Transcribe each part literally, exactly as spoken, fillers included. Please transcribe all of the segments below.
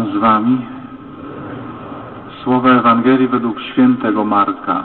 Pan z wami. Słowo Ewangelii według świętego Marka.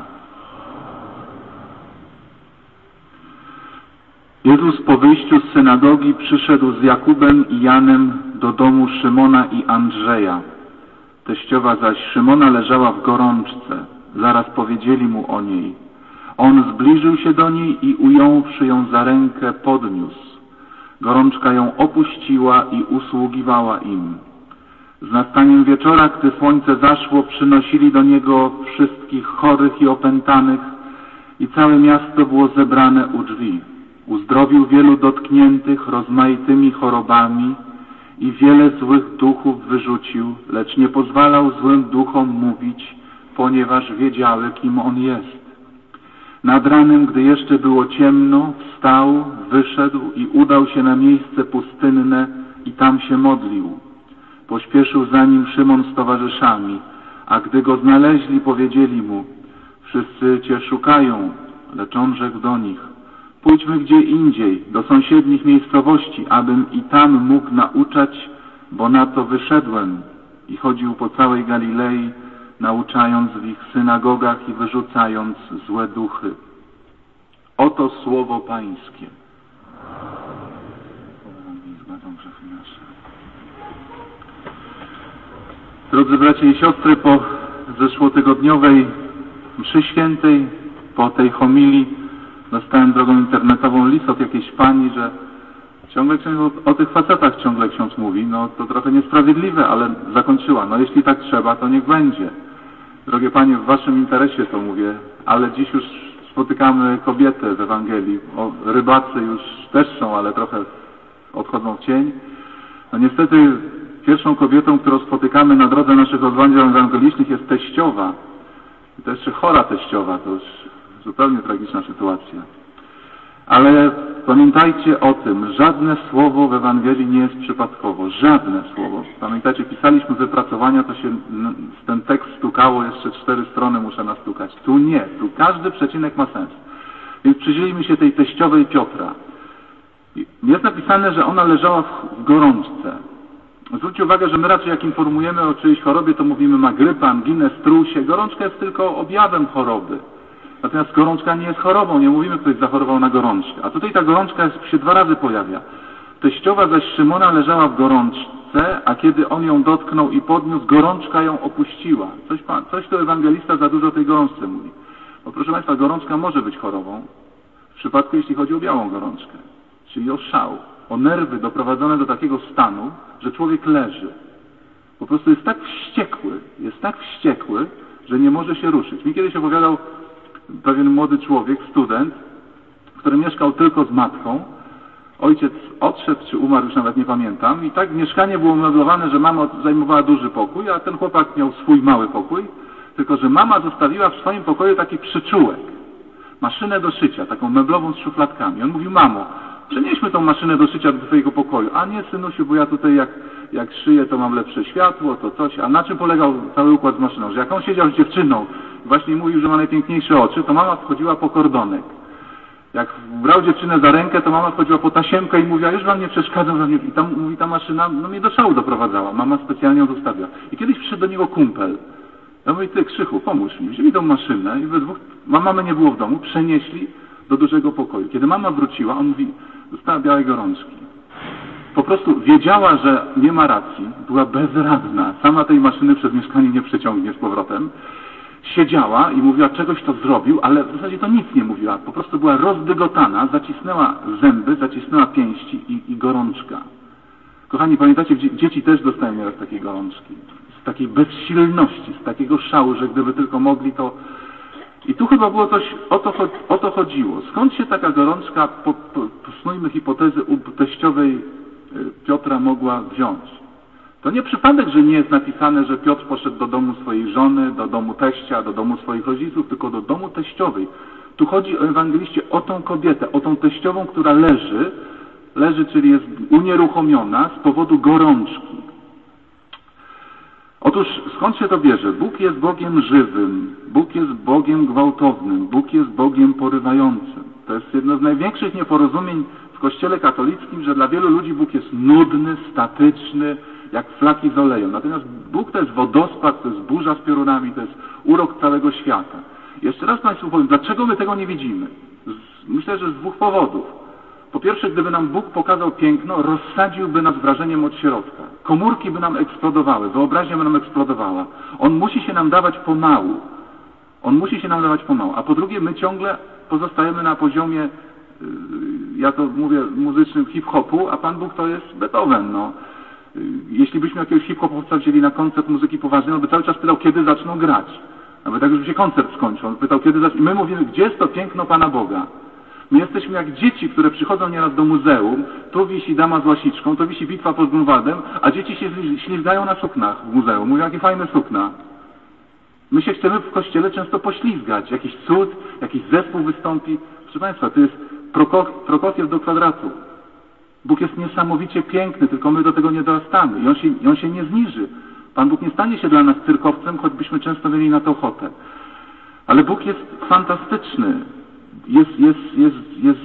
Jezus po wyjściu z synagogi przyszedł z Jakubem i Janem do domu Szymona i Andrzeja. Teściowa zaś Szymona leżała w gorączce. Zaraz powiedzieli mu o niej. On zbliżył się do niej i ująwszy ją za rękę podniósł. Gorączka ją opuściła i usługiwała im. Z nastaniem wieczora, gdy słońce zaszło, przynosili do niego wszystkich chorych i opętanych i całe miasto było zebrane u drzwi. Uzdrowił wielu dotkniętych rozmaitymi chorobami i wiele złych duchów wyrzucił, lecz nie pozwalał złym duchom mówić, ponieważ wiedziały, kim on jest. Nad ranem, gdy jeszcze było ciemno, wstał, wyszedł i udał się na miejsce pustynne i tam się modlił. Pośpieszył za nim Szymon z towarzyszami, a gdy go znaleźli, powiedzieli mu: wszyscy cię szukają, lecz on rzekł do nich: pójdźmy gdzie indziej, do sąsiednich miejscowości, abym i tam mógł nauczać, bo na to wyszedłem. I chodził po całej Galilei, nauczając w ich synagogach i wyrzucając złe duchy. Oto słowo Pańskie. Drodzy bracia i siostry, po zeszłotygodniowej mszy świętej, po tej homilii, dostałem drogą internetową list od jakiejś pani, że ciągle ksiądz o, o tych facetach ciągle ksiądz mówi. No to trochę niesprawiedliwe, ale zakończyła. No jeśli tak trzeba, to niech będzie. Drogie panie, w waszym interesie to mówię, ale dziś już spotykamy kobiety w Ewangelii. O, rybacy już też są, ale trochę odchodzą w cień. No niestety pierwszą kobietą, którą spotykamy na drodze naszych rozważań ewangelicznych, jest teściowa. I to jeszcze chora teściowa, to już zupełnie tragiczna sytuacja. Ale pamiętajcie o tym, żadne słowo w Ewangelii nie jest przypadkowo. Żadne słowo. Pamiętajcie, pisaliśmy wypracowania, to się ten tekst stukało, jeszcze cztery strony muszę nastukać. Tu nie, tu każdy przecinek ma sens. Więc przyjrzyjmy się tej teściowej Piotra. Jest napisane, że ona leżała w gorączce. Zwróćcie uwagę, że my raczej jak informujemy o czyjejś chorobie, to mówimy ma grypę, anginę, strusie. Gorączka jest tylko objawem choroby. Natomiast gorączka nie jest chorobą, nie mówimy, ktoś zachorował na gorączkę. A tutaj ta gorączka jest, się dwa razy pojawia. Teściowa zaś Szymona leżała w gorączce, a kiedy on ją dotknął i podniósł, gorączka ją opuściła. Coś, pan, coś to ewangelista za dużo o tej gorączce mówi. Bo proszę Państwa, gorączka może być chorobą, w przypadku jeśli chodzi o białą gorączkę, czyli o szał, o nerwy doprowadzone do takiego stanu, że człowiek leży. Po prostu jest tak wściekły, jest tak wściekły, że nie może się ruszyć. Mi kiedyś opowiadał pewien młody człowiek, student, który mieszkał tylko z matką. Ojciec odszedł, czy umarł, już nawet nie pamiętam. I tak mieszkanie było umeblowane, że mama zajmowała duży pokój, a ten chłopak miał swój mały pokój. Tylko że mama zostawiła w swoim pokoju taki przyczółek. Maszynę do szycia, taką meblową z szufladkami. On mówił: mamo, przenieśmy tą maszynę do szycia do twojego pokoju. A nie, synusiu, bo ja tutaj jak, jak szyję, to mam lepsze światło, to coś. A na czym polegał cały układ z maszyną? Że jak on siedział z dziewczyną, właśnie mówił, że ma najpiękniejsze oczy, to mama wchodziła po kordonek. Jak brał dziewczynę za rękę, to mama wchodziła po tasiemkę i mówiła: już wam nie przeszkadzam. I tam, mówi, ta maszyna no mnie do szału doprowadzała. Mama specjalnie ją zostawiła. I kiedyś przyszedł do niego kumpel. Ja mówię: ty, Krzychu, pomóż mi. Wzięli tą maszynę i we dwóch, mamy nie było w domu, przenieśli do dużego pokoju. Kiedy mama wróciła, on mówi: dostała białej gorączki. Po prostu wiedziała, że nie ma racji, była bezradna. Sama tej maszyny przez mieszkanie nie przeciągnie z powrotem. Siedziała i mówiła: czegoś to zrobił, ale w zasadzie to nic nie mówiła. Po prostu była rozdygotana, zacisnęła zęby, zacisnęła pięści i, i gorączka. Kochani, pamiętacie, dzieci też dostają nieraz takiej gorączki. Z takiej bezsilności, z takiego szału, że gdyby tylko mogli, to... I tu chyba było coś, o to, o to chodziło. Skąd się taka gorączka, po, po, posnujmy hipotezy, u teściowej Piotra mogła wziąć? To nie przypadek, że nie jest napisane, że Piotr poszedł do domu swojej żony, do domu teścia, do domu swoich rodziców, tylko do domu teściowej. Tu chodzi o ewangeliście o tą kobietę, o tą teściową, która leży, leży, czyli jest unieruchomiona z powodu gorączki. Otóż skąd się to bierze? Bóg jest Bogiem żywym, Bóg jest Bogiem gwałtownym, Bóg jest Bogiem porywającym. To jest jedno z największych nieporozumień w w Kościele katolickim, że dla wielu ludzi Bóg jest nudny, statyczny, jak flaki z olejem. Natomiast Bóg to jest wodospad, to jest burza z piorunami, to jest urok całego świata. Jeszcze raz Państwu powiem, dlaczego my tego nie widzimy? Z, myślę, że z dwóch powodów. Po pierwsze, gdyby nam Bóg pokazał piękno, rozsadziłby nas wrażeniem od środka. Komórki by nam eksplodowały, wyobraźnia by nam eksplodowała. On musi się nam dawać pomału. On musi się nam dawać pomału. A po drugie, my ciągle pozostajemy na poziomie, ja to mówię, muzycznym hip-hopu, a Pan Bóg to jest Beethoven. No. Jeśli byśmy jakiegoś hip-hopowca wzięli na koncert muzyki poważnej, on by cały czas pytał, kiedy zaczną grać. Nawet tak, żeby się koncert skończył. On pytał, kiedy zaczną. I my mówimy, gdzie jest to piękno Pana Boga? My jesteśmy jak dzieci, które przychodzą nieraz do muzeum, tu wisi dama z łasiczką, tu wisi bitwa pod Grunwaldem, a dzieci się ślizgają na suknach w muzeum. Mówią, jakie fajne sukna. My się chcemy w kościele często poślizgać. Jakiś cud, jakiś zespół wystąpi. Proszę Państwa, to jest Prokofiew do kwadratu. Bóg jest niesamowicie piękny, tylko my do tego nie dorastamy i on się, i on się nie zniży. Pan Bóg nie stanie się dla nas cyrkowcem, choćbyśmy często mieli na to ochotę. Ale Bóg jest fantastyczny, jest, jest, jest, jest,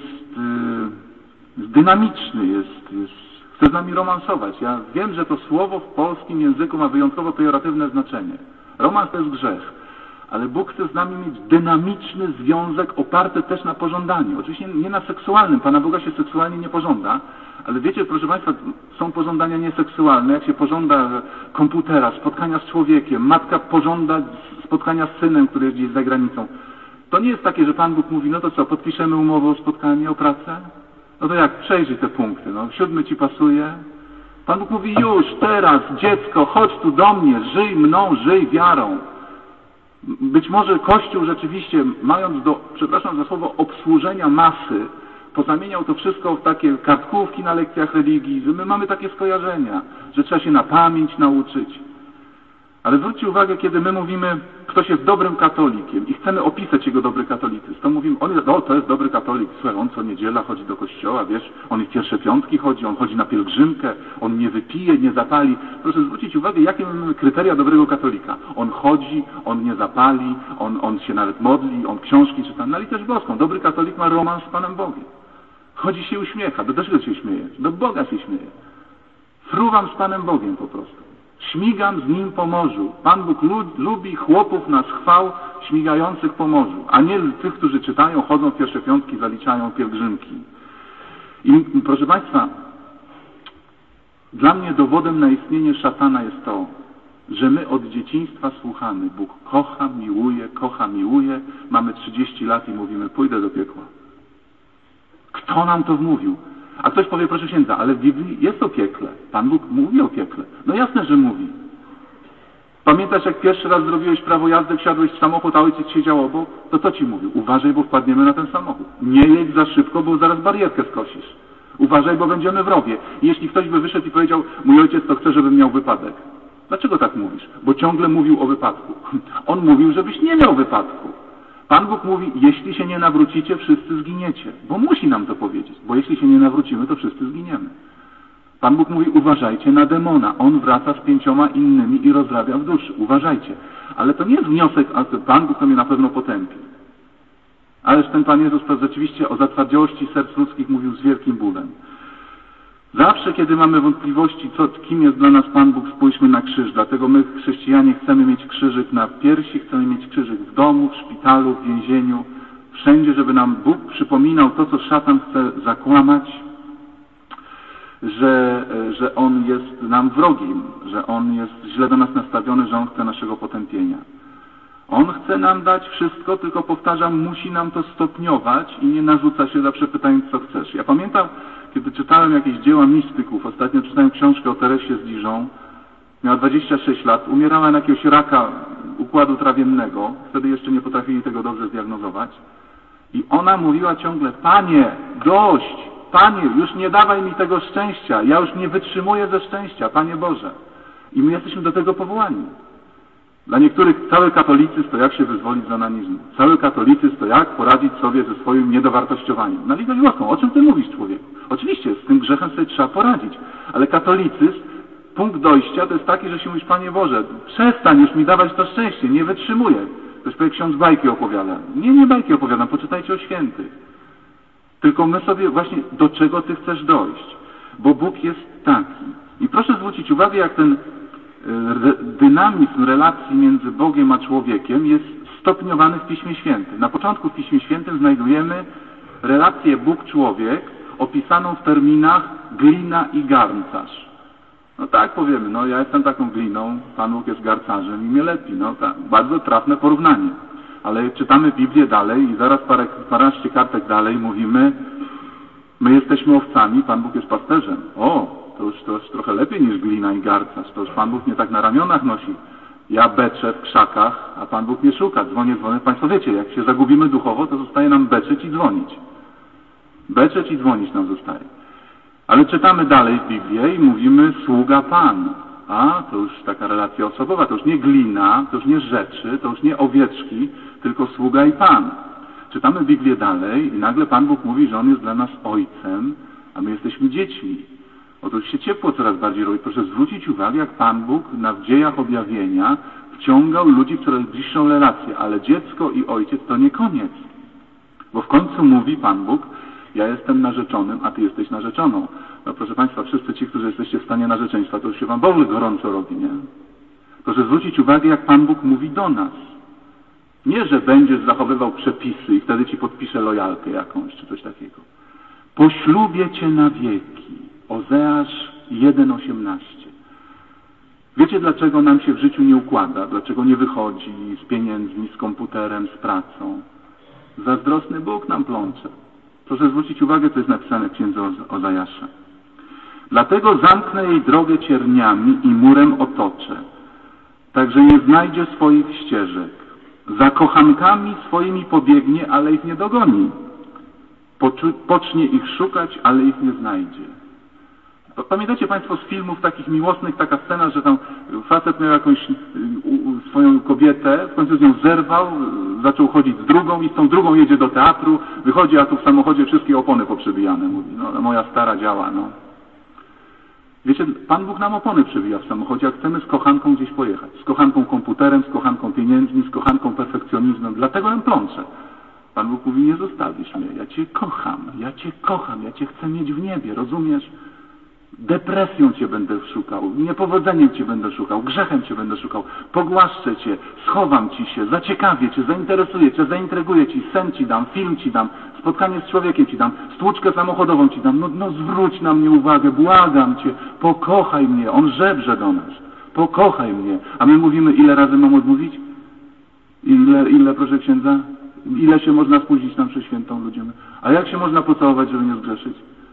jest dynamiczny, jest, jest, chce z nami romansować. Ja wiem, że to słowo w polskim języku ma wyjątkowo pejoratywne znaczenie. Romans to jest grzech, ale Bóg chce z nami mieć dynamiczny związek oparty też na pożądaniu. Oczywiście nie na seksualnym, Pana Boga się seksualnie nie pożąda, ale wiecie, proszę Państwa, są pożądania nieseksualne, jak się pożąda komputera, spotkania z człowiekiem, matka pożąda spotkania z synem, który jest gdzieś za granicą. To nie jest takie, że Pan Bóg mówi, no to co, podpiszemy umowę o spotkanie, o pracę? No to jak, przejrzyj te punkty, no, siódmy Ci pasuje? Pan Bóg mówi, już, teraz, dziecko, chodź tu do mnie, żyj mną, żyj wiarą. Być może Kościół rzeczywiście, mając do, przepraszam za słowo, obsłużenia masy, pozamieniał to wszystko w takie kartkówki na lekcjach religii, że my mamy takie skojarzenia, że trzeba się na pamięć nauczyć. Ale zwróćcie uwagę, kiedy my mówimy, ktoś jest dobrym katolikiem i chcemy opisać jego dobry katolicyzm, to mówimy, on jest, o, to jest dobry katolik, słuchaj, on co niedziela chodzi do kościoła, wiesz, on w pierwsze piątki chodzi, on chodzi na pielgrzymkę, on nie wypije, nie zapali. Proszę zwrócić uwagę, jakie my mamy kryteria dobrego katolika. On chodzi, on nie zapali, on, on się nawet modli, on książki czyta, na litość boską. Dobry katolik ma romans z Panem Bogiem. Chodzi się uśmiecha, do czego się śmieje? Do Boga się śmieje. Fruwam z Panem Bogiem po prostu. Śmigam z Nim po morzu. Pan Bóg lubi chłopów na schwał śmigających po morzu, a nie tych, którzy czytają, chodzą w pierwsze piątki, zaliczają pielgrzymki. I proszę Państwa, dla mnie dowodem na istnienie szatana jest to, że my od dzieciństwa słuchamy. Bóg kocha, miłuje, kocha, miłuje. Mamy trzydzieści lat i mówimy, pójdę do piekła. Kto nam to wmówił? A ktoś powie, proszę księdza, ale w Biblii jest o piekle. Pan Bóg mówi o piekle. No jasne, że mówi. Pamiętasz, jak pierwszy raz zrobiłeś prawo jazdy, wsiadłeś w samochód, a ojciec siedział obok? To co ci mówił? Uważaj, bo wpadniemy na ten samochód. Nie jedź za szybko, bo zaraz barierkę skosisz. Uważaj, bo będziemy w rowie. I jeśli ktoś by wyszedł i powiedział, mój ojciec to chce, żebym miał wypadek. Dlaczego tak mówisz? Bo ciągle mówił o wypadku. On mówił, żebyś nie miał wypadku. Pan Bóg mówi, jeśli się nie nawrócicie, wszyscy zginiecie. Bo musi nam to powiedzieć. Bo jeśli się nie nawrócimy, to wszyscy zginiemy. Pan Bóg mówi, uważajcie na demona. On wraca z pięcioma innymi i rozrabia w duszy. Uważajcie. Ale to nie jest wniosek, a Pan Bóg to mnie na pewno potępi. Ależ ten Pan Jezus rzeczywiście o zatwardziałości serc ludzkich mówił z wielkim bólem. Zawsze, kiedy mamy wątpliwości, co, kim jest dla nas Pan Bóg, spójrzmy na krzyż. Dlatego my, chrześcijanie, chcemy mieć krzyżyk na piersi, chcemy mieć krzyżyk w domu, w szpitalu, w więzieniu, wszędzie, żeby nam Bóg przypominał to, co szatan chce zakłamać, że, że On jest nam wrogiem, że On jest źle do nas nastawiony, że On chce naszego potępienia. On chce nam dać wszystko, tylko powtarzam, musi nam to stopniować i nie narzuca się zawsze pytając, co chcesz. Ja pamiętam, kiedy czytałem jakieś dzieła mistyków, ostatnio czytałem książkę o Teresie z Dijon, miała dwadzieścia sześć lat, umierała na jakiegoś raka układu trawiennego, wtedy jeszcze nie potrafili tego dobrze zdiagnozować. I ona mówiła ciągle, Panie, dość, Panie, już nie dawaj mi tego szczęścia, ja już nie wytrzymuję ze szczęścia, Panie Boże. I my jesteśmy do tego powołani. Dla niektórych cały katolicyzm to jak się wyzwolić z onanizmu. Cały katolicyzm to jak poradzić sobie ze swoim niedowartościowaniem. Na litość boską, o czym ty mówisz, człowieku? Oczywiście, z tym grzechem sobie trzeba poradzić. Ale katolicyzm, punkt dojścia to jest taki, że się mówisz, Panie Boże, przestań już mi dawać to szczęście, nie wytrzymuję. Ktoś powie, ksiądz bajki opowiada. Nie, nie bajki opowiadam, poczytajcie o świętych. Tylko my sobie właśnie, do czego Ty chcesz dojść. Bo Bóg jest taki. I proszę zwrócić uwagę, jak ten dynamizm relacji między Bogiem a człowiekiem jest stopniowany w Piśmie Świętym. Na początku w Piśmie Świętym znajdujemy relację Bóg-człowiek opisaną w terminach glina i garncarz. No tak powiemy, no ja jestem taką gliną, Pan Bóg jest garncarzem i mnie lepi. No tak, bardzo trafne porównanie. Ale czytamy Biblię dalej i zaraz parę, paręnaście kartek dalej mówimy, my jesteśmy owcami, Pan Bóg jest pasterzem. O, to już, to już trochę lepiej niż glina i garncarz. To już Pan Bóg mnie tak na ramionach nosi. Ja beczę w krzakach, a Pan Bóg mnie szuka. Dzwonię, dzwonię. Państwo wiecie, jak się zagubimy duchowo, to zostaje nam beczeć i dzwonić. Beczeć i dzwonić nam zostaje. Ale czytamy dalej w Biblię i mówimy sługa Pan. A, to już taka relacja osobowa. To już nie glina, to już nie rzeczy, to już nie owieczki, tylko sługa i Pan. Czytamy Biblię dalej i nagle Pan Bóg mówi, że On jest dla nas Ojcem, a my jesteśmy dziećmi. Otóż się ciepło coraz bardziej robi. Proszę zwrócić uwagę, jak Pan Bóg na w dziejach objawienia wciągał ludzi w coraz bliższą relację. Ale dziecko i ojciec to nie koniec. Bo w końcu mówi Pan Bóg, ja jestem narzeczonym, a Ty jesteś narzeczoną. No proszę Państwa, wszyscy ci, którzy jesteście w stanie narzeczeństwa, to już się Wam w ogóle gorąco robi, nie? Proszę zwrócić uwagę, jak Pan Bóg mówi do nas. Nie, że będziesz zachowywał przepisy i wtedy Ci podpiszę lojalkę jakąś, czy coś takiego. Poślubię Cię na wieki. Ozeasz jeden osiemnaście. Wiecie, dlaczego nam się w życiu nie układa? Dlaczego nie wychodzi z pieniędzmi, z komputerem, z pracą? Zazdrosny Bóg nam plącze. Proszę zwrócić uwagę, co jest napisane w księdze Ozajasza. Dlatego zamknę jej drogę cierniami i murem otoczę, tak że nie znajdzie swoich ścieżek. Za kochankami swoimi pobiegnie, ale ich nie dogoni. Poczu- pocznie ich szukać, ale ich nie znajdzie. Pamiętacie Państwo z filmów takich miłosnych taka scena, że tam facet miał jakąś swoją kobietę, w końcu z nią zerwał, zaczął chodzić z drugą i z tą drugą jedzie do teatru, wychodzi, a tu w samochodzie wszystkie opony poprzebijane. Mówi, no moja stara działa, no. Wiecie, Pan Bóg nam opony przebija w samochodzie, jak chcemy z kochanką gdzieś pojechać. Z kochanką komputerem, z kochanką pieniędzmi, z kochanką perfekcjonizmem. Dlatego nam plącze. Pan Bóg mówi, nie zostawisz mnie, ja Cię kocham, ja Cię kocham, ja Cię chcę mieć w niebie, rozumiesz? Depresją Cię będę szukał, niepowodzeniem Cię będę szukał, grzechem Cię będę szukał, pogłaszczę Cię, schowam Ci się, zaciekawię Cię, zainteresuję Cię, zaintryguję Ci, sen Ci dam, film Ci dam, spotkanie z człowiekiem Ci dam, stłuczkę samochodową Ci dam, no, no zwróć na mnie uwagę, błagam Cię, pokochaj mnie, On żebrze do nas, pokochaj mnie, a my mówimy, ile razy mam odmówić? Ile, ile proszę księdza? Ile się można spóźnić na mszę świętą ludziom? A jak się można pocałować, żeby nie zgrzeszyć?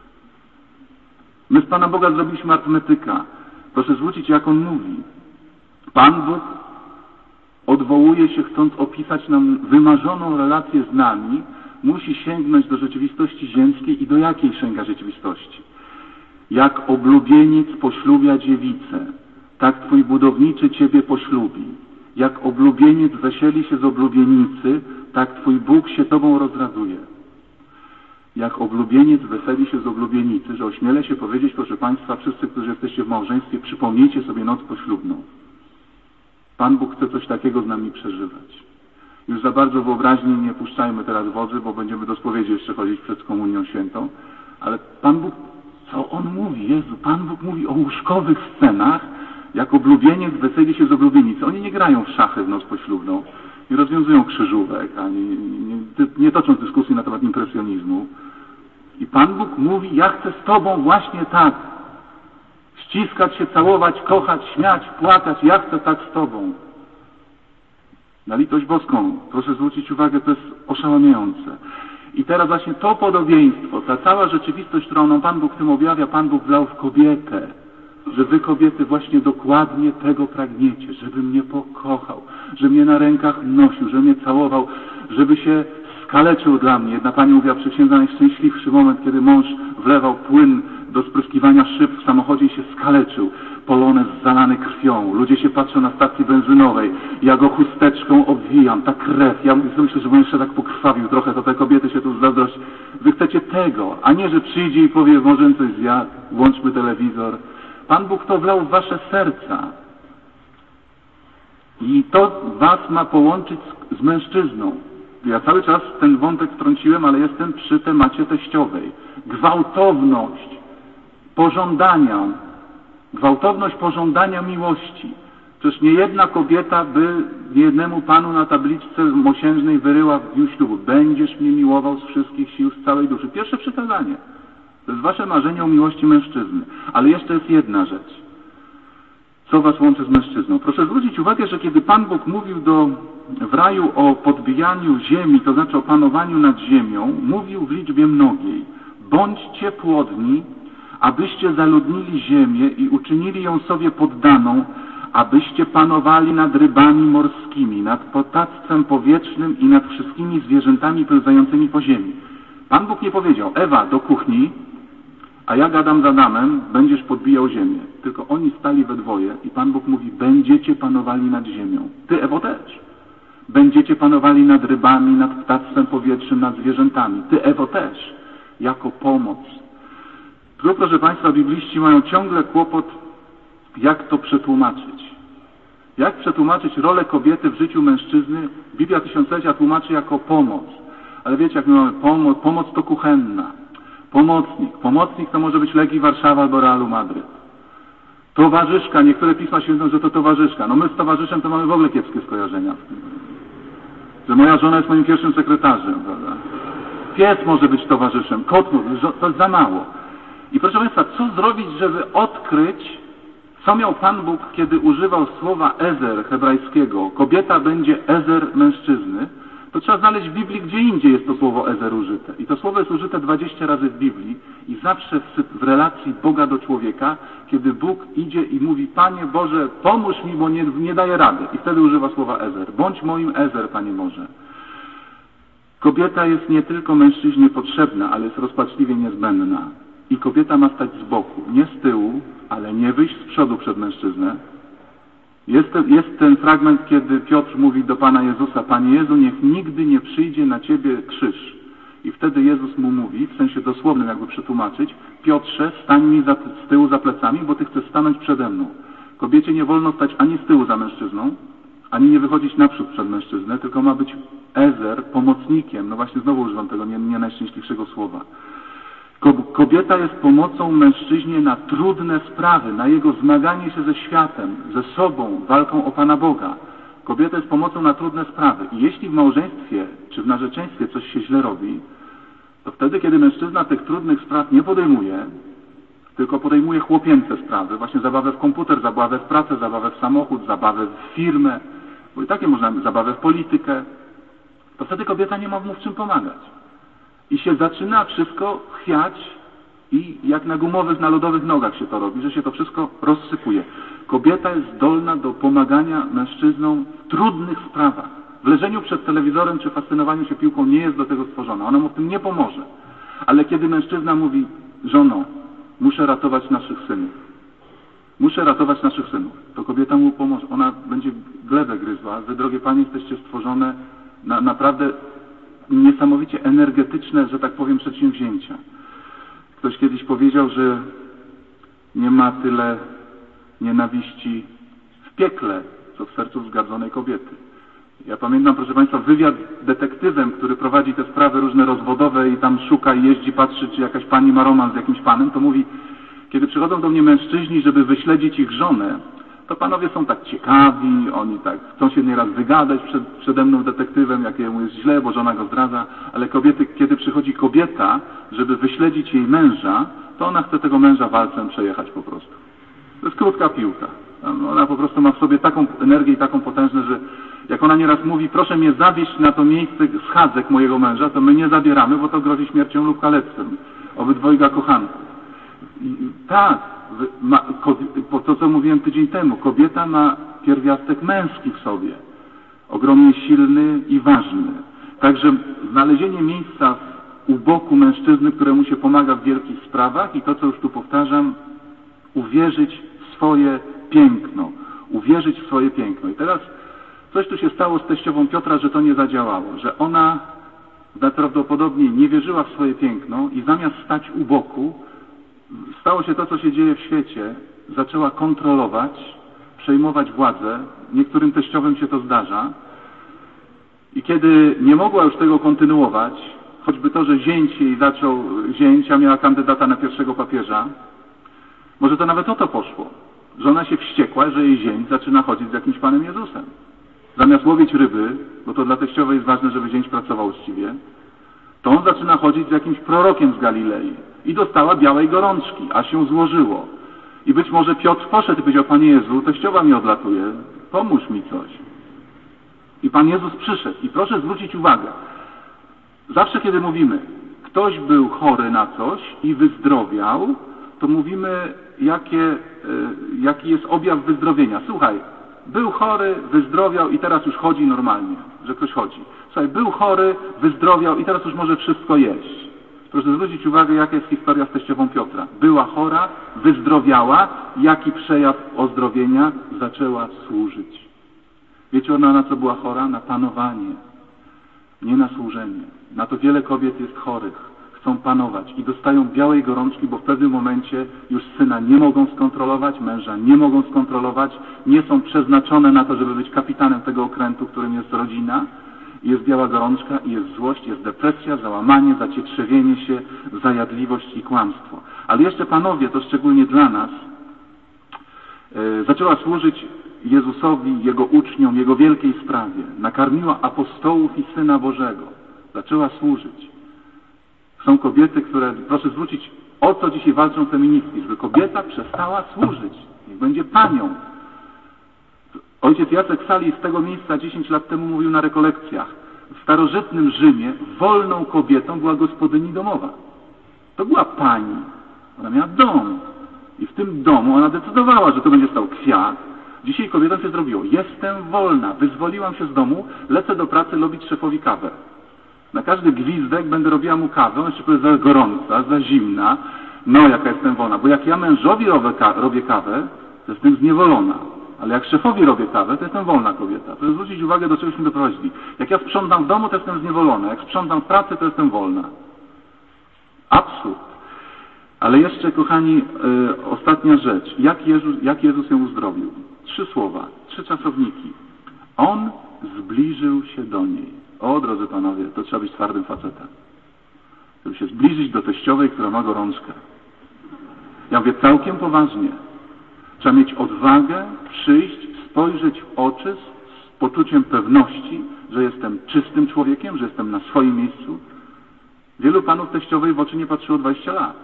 My z Pana Boga zrobiliśmy arytmetyka. Proszę zwrócić, jak On mówi. Pan Bóg odwołuje się, chcąc opisać nam wymarzoną relację z nami, musi sięgnąć do rzeczywistości ziemskiej i do jakiej sięga rzeczywistości? Jak oblubieniec poślubia dziewicę, tak Twój budowniczy Ciebie poślubi. Jak oblubieniec weseli się z oblubienicy, tak Twój Bóg się Tobą rozraduje. Jak oblubieniec weseli się z oblubienicy, że ośmielę się powiedzieć, proszę Państwa, wszyscy, którzy jesteście w małżeństwie, przypomnijcie sobie noc poślubną. Pan Bóg chce coś takiego z nami przeżywać. Już za bardzo wyobraźni nie puszczajmy teraz wodzy, bo będziemy do spowiedzi jeszcze chodzić przed Komunią Świętą. Ale Pan Bóg, co On mówi? Jezu, Pan Bóg mówi o łóżkowych scenach, jak oblubieniec weseli się z oblubienicy. Oni nie grają w szachy w noc poślubną, nie rozwiązują krzyżówek, ani nie, nie, nie toczą dyskusji na temat impresjonizmu. I Pan Bóg mówi, ja chcę z Tobą właśnie tak. Ściskać się, całować, kochać, śmiać, płakać. Ja chcę tak z Tobą. Na litość boską, proszę zwrócić uwagę, to jest oszałamiające. I teraz właśnie to podobieństwo, ta cała rzeczywistość, którą nam Pan Bóg w tym objawia, Pan Bóg wlał w kobietę. Że wy, kobiety, właśnie dokładnie tego pragniecie, żeby mnie pokochał, żeby mnie na rękach nosił, żeby mnie całował, żeby się skaleczył dla mnie. Jedna pani mówiła, przysiędza, najszczęśliwszy moment, kiedy mąż wlewał płyn do spryskiwania szyb w samochodzie i się skaleczył. Polonez zalany krwią. Ludzie się patrzą na stacji benzynowej. Ja go chusteczką obwijam. Ta krew. Ja myślę, że bym jeszcze tak pokrwawił trochę, to te kobiety się tu zazdrość. Wy chcecie tego, a nie, że przyjdzie i powie, może coś zjadł, włączmy telewizor. Pan Bóg to wlał w wasze serca. I to was ma połączyć z, z mężczyzną. ja cały czas ten wątek wtrąciłem, ale jestem przy temacie teściowej. Gwałtowność pożądania, gwałtowność pożądania miłości. Przecież nie jedna kobieta by jednemu panu na tabliczce mosiężnej wyryła w dniu ślubu: będziesz mnie miłował z wszystkich sił, z całej duszy. Pierwsze przykazanie. To jest wasze marzenie o miłości mężczyzny. Ale jeszcze jest jedna rzecz. Co was łączy z mężczyzną? Proszę zwrócić uwagę, że kiedy Pan Bóg mówił do, w raju o podbijaniu ziemi, to znaczy o panowaniu nad ziemią, mówił w liczbie mnogiej: bądźcie płodni, abyście zaludnili ziemię i uczynili ją sobie poddaną, abyście panowali nad rybami morskimi, nad ptactwem powietrznym i nad wszystkimi zwierzętami pełzającymi po ziemi. Pan Bóg nie powiedział: Ewa, do kuchni, a ja gadam z Adamem, będziesz podbijał ziemię. Tylko oni stali we dwoje i Pan Bóg mówi: będziecie panowali nad ziemią. Ty, Ewo, też. Będziecie panowali nad rybami, nad ptactwem powietrznym, nad zwierzętami. Ty, Ewo, też. Jako pomoc. Tu, proszę Państwa, bibliści mają ciągle kłopot, jak to przetłumaczyć. Jak przetłumaczyć rolę kobiety w życiu mężczyzny? Biblia Tysiąclecia tłumaczy jako pomoc. Ale wiecie, jak my mamy pomoc? Pomoc to kuchenna. Pomocnik. Pomocnik to może być Legii Warszawa albo Realu Madryt. Towarzyszka. Niektóre pisma święcą, że to towarzyszka. No my z towarzyszem to mamy w ogóle kiepskie skojarzenia. Że moja żona jest moim pierwszym sekretarzem, prawda? Pies może być towarzyszem. Kot, to jest za mało. I proszę Państwa, co zrobić, żeby odkryć, co miał Pan Bóg, kiedy używał słowa ezer hebrajskiego? Kobieta będzie ezer mężczyzny. To trzeba znaleźć w Biblii, gdzie indziej jest to słowo ezer użyte. I to słowo jest użyte dwadzieścia razy w Biblii i zawsze w, w relacji Boga do człowieka, kiedy Bóg idzie i mówi: Panie Boże, pomóż mi, bo nie, nie daję rady. I wtedy używa słowa ezer. Bądź moim ezer, Panie Boże. Kobieta jest nie tylko mężczyźnie potrzebna, ale jest rozpaczliwie niezbędna. I kobieta ma stać z boku, nie z tyłu, ale nie wyjść z przodu przed mężczyznę. Jest ten, jest ten fragment, kiedy Piotr mówi do Pana Jezusa: Panie Jezu, niech nigdy nie przyjdzie na Ciebie krzyż. I wtedy Jezus mu mówi, w sensie dosłownym jakby przetłumaczyć: Piotrze, stań mi za, z tyłu za plecami, bo Ty chcesz stanąć przede mną. Kobiecie nie wolno stać ani z tyłu za mężczyzną, ani nie wychodzić naprzód przed mężczyznę, tylko ma być ezer, pomocnikiem. No właśnie znowu używam tego nie, nie najszczęśliwszego słowa. Kobieta jest pomocą mężczyźnie na trudne sprawy, na jego zmaganie się ze światem, ze sobą, walką o Pana Boga. Kobieta jest pomocą na trudne sprawy. I jeśli w małżeństwie czy w narzeczeństwie coś się źle robi, to wtedy, kiedy mężczyzna tych trudnych spraw nie podejmuje, tylko podejmuje chłopięce sprawy, właśnie zabawę w komputer, zabawę w pracę, zabawę w samochód, zabawę w firmę, bo i takie można, zabawę w politykę, to wtedy kobieta nie ma mu w czym pomagać. I się zaczyna wszystko chwiać i jak na gumowych, na lodowych nogach się to robi, że się to wszystko rozsypuje. Kobieta jest zdolna do pomagania mężczyznom w trudnych sprawach. W leżeniu przed telewizorem czy fascynowaniu się piłką nie jest do tego stworzona. Ona mu w tym nie pomoże. Ale kiedy mężczyzna mówi: żono, muszę ratować naszych synów. Muszę ratować naszych synów. To kobieta mu pomoże. Ona będzie glebę gryzła. Wy, drogie Panie, jesteście stworzone na naprawdę niesamowicie energetyczne, że tak powiem, przedsięwzięcia. Ktoś kiedyś powiedział, że nie ma tyle nienawiści w piekle, co w sercu wzgardzonej kobiety. Ja pamiętam, proszę Państwa, wywiad detektywem, który prowadzi te sprawy różne rozwodowe i tam szuka i jeździ, patrzy, czy jakaś pani ma romans z jakimś panem, to mówi: kiedy przychodzą do mnie mężczyźni, żeby wyśledzić ich żonę, to panowie są tak ciekawi, oni tak chcą się nieraz wygadać przed, przede mną detektywem, jak jemu jest źle, bo żona go zdradza, ale kobiety, kiedy przychodzi kobieta, żeby wyśledzić jej męża, to ona chce tego męża walcem przejechać po prostu. To jest krótka piłka. Ona po prostu ma w sobie taką energię i taką potężność, że jak ona nieraz mówi: proszę mnie zawieźć na to miejsce schadzek mojego męża, to my nie zabieramy, bo to grozi śmiercią lub kalectwem obydwojga kochanków. I, tak, ma, ko, to co mówiłem tydzień temu, kobieta ma pierwiastek męski w sobie, ogromnie silny i ważny. Także znalezienie miejsca u boku mężczyzny, któremu się pomaga w wielkich sprawach i to, co już tu powtarzam, uwierzyć w swoje piękno. Uwierzyć w swoje piękno. I teraz coś tu się stało z teściową Piotra, że to nie zadziałało, że ona najprawdopodobniej nie wierzyła w swoje piękno i zamiast stać u boku, stało się to, co się dzieje w świecie, zaczęła kontrolować, przejmować władzę. Niektórym teściowym się to zdarza. I kiedy nie mogła już tego kontynuować, choćby to, że zięć jej zaczął, zięcia miała kandydata na pierwszego papieża, może to nawet o to poszło, że ona się wściekła, że jej zięć zaczyna chodzić z jakimś Panem Jezusem. Zamiast łowić ryby, bo to dla teściowej jest ważne, żeby zięć pracował uczciwie, to on zaczyna chodzić z jakimś prorokiem z Galilei i dostała białej gorączki, a się złożyło. I być może Piotr poszedł i powiedział: Panie Jezu, teściowa mi odlatuje, pomóż mi coś. I Pan Jezus przyszedł. I proszę zwrócić uwagę, zawsze kiedy mówimy, ktoś był chory na coś i wyzdrowiał, to mówimy, jakie, jaki jest objaw wyzdrowienia. Słuchaj, był chory, wyzdrowiał i teraz już chodzi normalnie, że ktoś chodzi. Słuchaj, był chory, wyzdrowiał i teraz już może wszystko jeść. Proszę zwrócić uwagę, jaka jest historia z teściową Piotra. Była chora, wyzdrowiała, jaki przejaw ozdrowienia? Zaczęła służyć. Wiecie ona na co była chora? Na panowanie, nie na służenie. Na to wiele kobiet jest chorych. Chcą panować i dostają białej gorączki, bo w pewnym momencie już syna nie mogą skontrolować, męża nie mogą skontrolować, nie są przeznaczone na to, żeby być kapitanem tego okrętu, którym jest rodzina. Jest biała gorączka i jest złość, jest depresja, załamanie, zacietrzewienie się, zajadliwość i kłamstwo. Ale jeszcze panowie, to szczególnie dla nas, yy, zaczęła służyć Jezusowi, Jego uczniom, Jego wielkiej sprawie. Nakarmiła apostołów i Syna Bożego. Zaczęła służyć. Są kobiety, które, proszę zwrócić, o co dzisiaj walczą feministki, żeby kobieta przestała służyć. Niech będzie panią. Ojciec Jacek Sali z tego miejsca dziesięć lat temu mówił na rekolekcjach. W starożytnym Rzymie wolną kobietą była gospodyni domowa. To była pani. Ona miała dom. I w tym domu ona decydowała, że to będzie stał kwiat. Dzisiaj kobietom się zrobiło: jestem wolna, wyzwoliłam się z domu, lecę do pracy robić szefowi kawę. Na każdy gwizdek będę robiła mu kawę, on jeszcze powie: za gorąca, za zimna. No, jaka jestem wolna. Bo jak ja mężowi robię kawę, to jestem zniewolona. Ale jak szefowi robię kawę, to jestem wolna kobieta. Proszę zwrócić uwagę, do czegośmy doprowadzili. Jak ja sprzątam w domu, to jestem zniewolona. Jak sprzątam w pracy, to jestem wolna. Absurd. Ale jeszcze, kochani, yy, ostatnia rzecz. Jak Jezus, jak Jezus ją uzdrowił? Trzy słowa, trzy czasowniki. On zbliżył się do niej. O, drodzy panowie, to trzeba być twardym facetem. Żeby się zbliżyć do teściowej, która ma gorączkę. Ja mówię całkiem poważnie. Trzeba mieć odwagę, przyjść, spojrzeć w oczy z poczuciem pewności, że jestem czystym człowiekiem, że jestem na swoim miejscu. Wielu panów teściowej w oczy nie patrzyło dwadzieścia lat.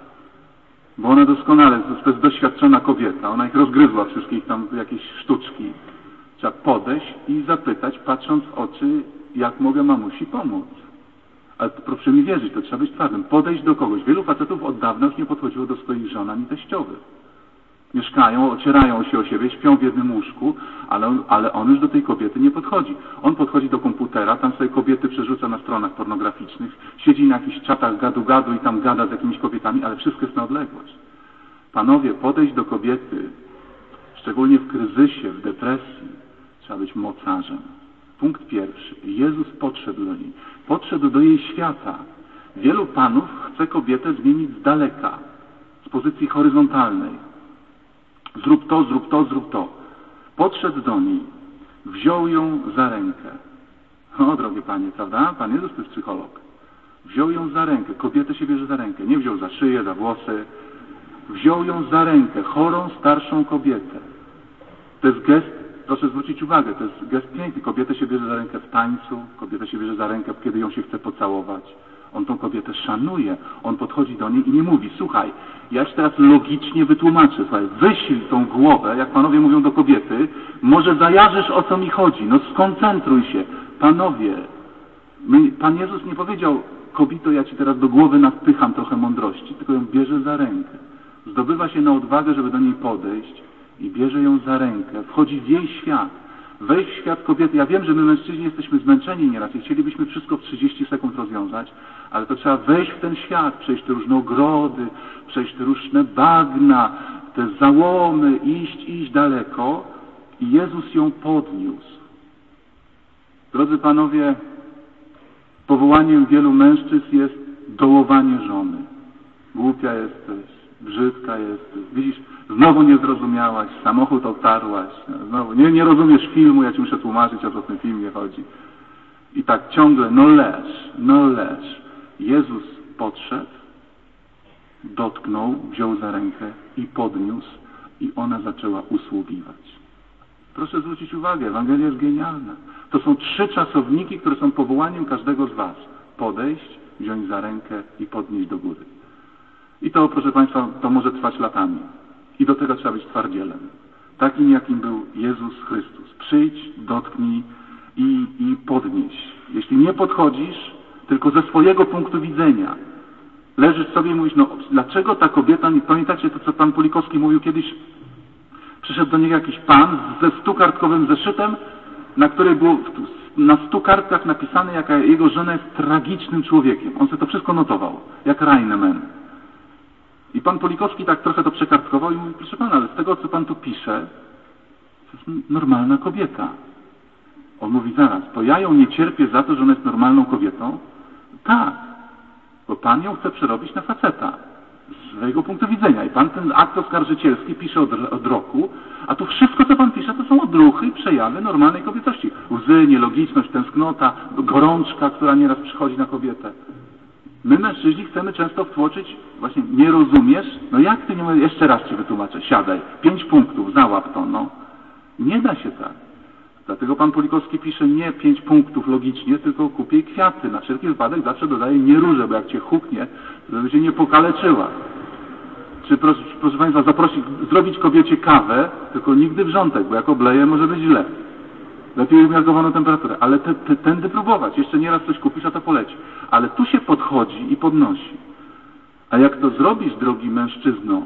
Bo ona doskonale, to jest doświadczona kobieta, ona ich rozgryzła, wszystkich tam jakieś sztuczki. Trzeba podejść i zapytać, patrząc w oczy, jak mogę mamusi pomóc. Ale to, proszę mi wierzyć, to trzeba być twardym. Podejść do kogoś. Wielu facetów od dawna już nie podchodziło do swoich żon ani teściowych. Mieszkają, ocierają się o siebie, śpią w jednym łóżku, ale on, ale on już do tej kobiety nie podchodzi. On podchodzi do komputera, tam sobie kobiety przerzuca na stronach pornograficznych, siedzi na jakichś czatach gadu-gadu i tam gada z jakimiś kobietami, ale wszystko jest na odległość. Panowie, podejść do kobiety, szczególnie w kryzysie, w depresji, trzeba być mocarzem. Punkt pierwszy. Jezus podszedł do niej. Podszedł do jej świata. Wielu panów chce kobietę zmienić z daleka, z pozycji horyzontalnej. Zrób to, zrób to, zrób to. Podszedł do niej, wziął ją za rękę. O, drogie panie, prawda? Pan Jezus to jest psycholog. Wziął ją za rękę. Kobietę się bierze za rękę. Nie wziął za szyję, za włosy. Wziął ją za rękę. Chorą, starszą kobietę. To jest gest, proszę zwrócić uwagę, to jest gest piękny. Kobietę się bierze za rękę w tańcu. Kobietę się bierze za rękę, kiedy ją się chce pocałować. On tą kobietę szanuje. On podchodzi do niej i nie mówi: słuchaj, ja ci teraz logicznie wytłumaczę, słuchaj, wysil tą głowę, jak panowie mówią do kobiety, może zajarzysz, o co mi chodzi, no skoncentruj się. Panowie, my, Pan Jezus nie powiedział: kobito, ja ci teraz do głowy nawpycham trochę mądrości, tylko ją bierze za rękę. Zdobywa się na odwagę, żeby do niej podejść i bierze ją za rękę. Wchodzi w jej świat. Wejść w świat kobiety. Ja wiem, że my mężczyźni jesteśmy zmęczeni nieraz i chcielibyśmy wszystko w trzydzieści sekund rozwiązać, ale to trzeba wejść w ten świat, przejść te różne ogrody, przejść te różne bagna, te załomy, iść, iść daleko i Jezus ją podniósł. Drodzy panowie, powołaniem wielu mężczyzn jest dołowanie żony. Głupia jesteś, brzydka jesteś, widzisz, znowu nie zrozumiałaś, samochód otarłaś, znowu nie, nie rozumiesz filmu, ja ci muszę tłumaczyć, o co w tym filmie chodzi. I tak ciągle, no leż, no leż. Jezus podszedł, dotknął, wziął za rękę i podniósł i ona zaczęła usługiwać. Proszę zwrócić uwagę, Ewangelia jest genialna. To są trzy czasowniki, które są powołaniem każdego z was. Podejść, wziąć za rękę i podnieść do góry. I to, proszę Państwa, to może trwać latami. I do tego trzeba być twardzielem. Takim, jakim był Jezus Chrystus. Przyjdź, dotknij i, i podnieś. Jeśli nie podchodzisz, tylko ze swojego punktu widzenia, leżysz sobie i mówisz, no dlaczego ta kobieta, nie pamiętacie to, co pan Pulikowski mówił kiedyś? Przyszedł do niego jakiś pan ze stukartkowym zeszytem, na której było na stu kartkach napisane, jaka jego żona jest tragicznym człowiekiem. On sobie to wszystko notował, jak Reinemann. I pan Pulikowski tak trochę to przekartkował i mówi, proszę pana, ale z tego, co pan tu pisze, to jest normalna kobieta. On mówi, zaraz, to ja ją nie cierpię za to, że ona jest normalną kobietą? Tak, bo pan ją chce przerobić na faceta. Z swojego punktu widzenia. I pan ten akt oskarżycielski pisze od, od roku, a tu wszystko, co pan pisze, to są odruchy i przejawy normalnej kobiecości. Łzy, nielogiczność, tęsknota, gorączka, która nieraz przychodzi na kobietę. My, mężczyźni, chcemy często wtłoczyć, właśnie, nie rozumiesz? No jak ty nie mówisz? Jeszcze raz ci wytłumaczę. Siadaj. Pięć punktów, załap to, no. Nie da się tak. Dlatego pan Pulikowski pisze nie pięć punktów logicznie, tylko kupię kwiaty. Na wszelki wypadek zawsze dodaje nie róże, bo jak cię huknie, to żeby cię nie pokaleczyła. Czy proszę, proszę Państwa, zaprosić, zrobić kobiecie kawę, tylko nigdy wrzątek, bo jak obleje, może być źle. Lepiej umiarkowaną temperaturę. Ale te, te, tędy próbować. Jeszcze nieraz coś kupisz, a to poleci. Ale tu się podchodzi i podnosi. A jak to zrobisz, drogi mężczyzno,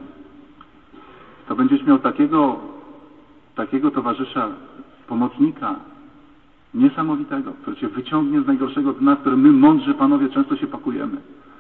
to będziesz miał takiego, takiego towarzysza, pomocnika niesamowitego, który cię wyciągnie z najgorszego dna, w którym my, mądrzy panowie, często się pakujemy.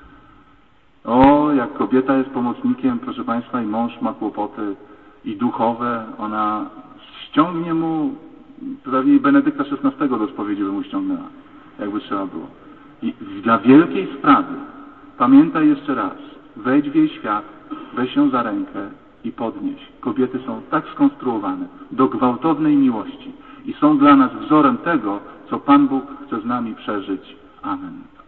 O, jak kobieta jest pomocnikiem, proszę Państwa, i mąż ma kłopoty i duchowe, ona ściągnie mu, pewnie Benedykta szesnastego do spowiedzi by mu ściągnęła, jakby trzeba było. I dla wielkiej sprawy, pamiętaj jeszcze raz, wejdź w jej świat, weź ją za rękę i podnieś. Kobiety są tak skonstruowane do gwałtownej miłości i są dla nas wzorem tego, co Pan Bóg chce z nami przeżyć. Amen.